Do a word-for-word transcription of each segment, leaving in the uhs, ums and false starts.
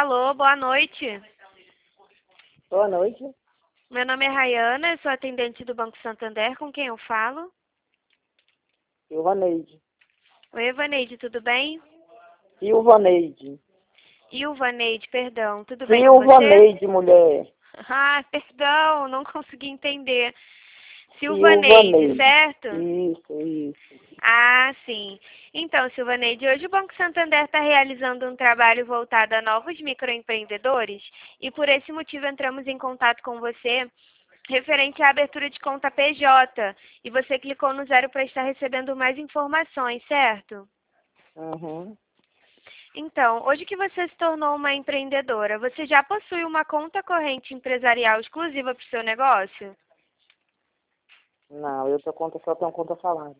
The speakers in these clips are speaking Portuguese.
Alô, boa noite. Boa noite. Meu nome é Rayana, sou atendente do Banco Santander, com quem eu falo? Silvaneide. Oi, Evaneide, tudo bem? Silvaneide. Ilvaneide, perdão, tudo bem com você? Silvaneide, mulher. Ah, perdão, não consegui entender. Silvaneide, Silvaneide. certo? Isso, isso. Ah, sim. Então, Silvaneide, hoje o Banco Santander está realizando um trabalho voltado a novos microempreendedores e por esse motivo entramos em contato com você referente à abertura de conta P J. E você clicou no zero para estar recebendo mais informações, certo? Uhum. Então, hoje que você se tornou uma empreendedora, você já possui uma conta corrente empresarial exclusiva para o seu negócio? Não, eu tô conta, só tenho conta salário.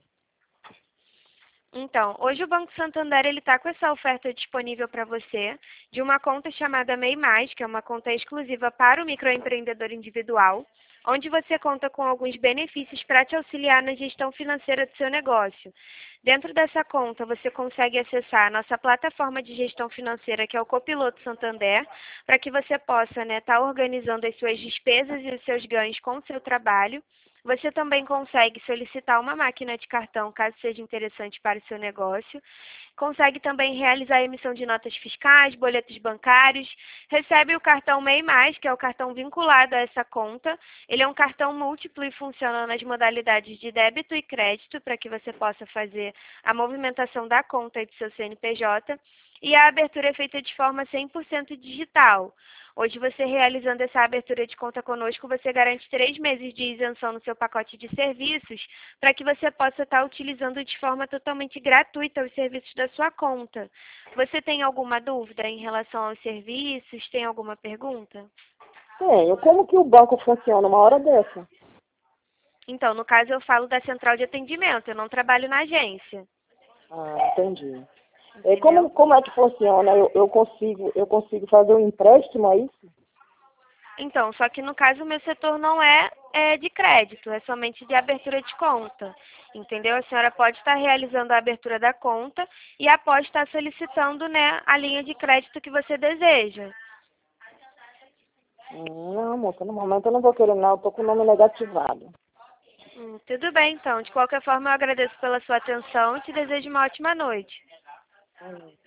Então, hoje o Banco Santander ele está com essa oferta disponível para você de uma conta chamada MEI Mais, que é uma conta exclusiva para o microempreendedor individual, onde você conta com alguns benefícios para te auxiliar na gestão financeira do seu negócio. Dentro dessa conta, você consegue acessar a nossa plataforma de gestão financeira, que é o Copiloto Santander, para que você possa né, estar organizando as suas despesas e os seus ganhos com o seu trabalho. Você também consegue solicitar uma máquina de cartão, caso seja interessante para o seu negócio. Consegue também realizar a emissão de notas fiscais, boletos bancários. Recebe o cartão MEI Mais, que é o cartão vinculado a essa conta. Ele é um cartão múltiplo e funciona nas modalidades de débito e crédito, para que você possa fazer a movimentação da conta e do seu C N P J. E a abertura é feita de forma cem por cento digital. Hoje, você realizando essa abertura de conta conosco, você garante três meses de isenção no seu pacote de serviços, para que você possa estar utilizando de forma totalmente gratuita os serviços da sua conta. Você tem alguma dúvida em relação aos serviços? Tem alguma pergunta? Tenho. Como que o banco funciona uma hora dessa? Então, no caso, eu falo da central de atendimento, eu não trabalho na agência. Ah, entendi. É, Entendeu? como, como é que funciona? Eu, eu, consigo, eu consigo fazer um empréstimo, é isso? Então, só que no caso o meu setor não é, é de crédito, é somente de abertura de conta. Entendeu? A senhora pode estar realizando a abertura da conta e após estar solicitando né, a linha de crédito que você deseja. Hum, Não, moça, no momento eu não vou querer não, eu tô com o nome negativado. Hum, tudo bem, então. De qualquer forma, eu agradeço pela sua atenção e te desejo uma ótima noite. Hum.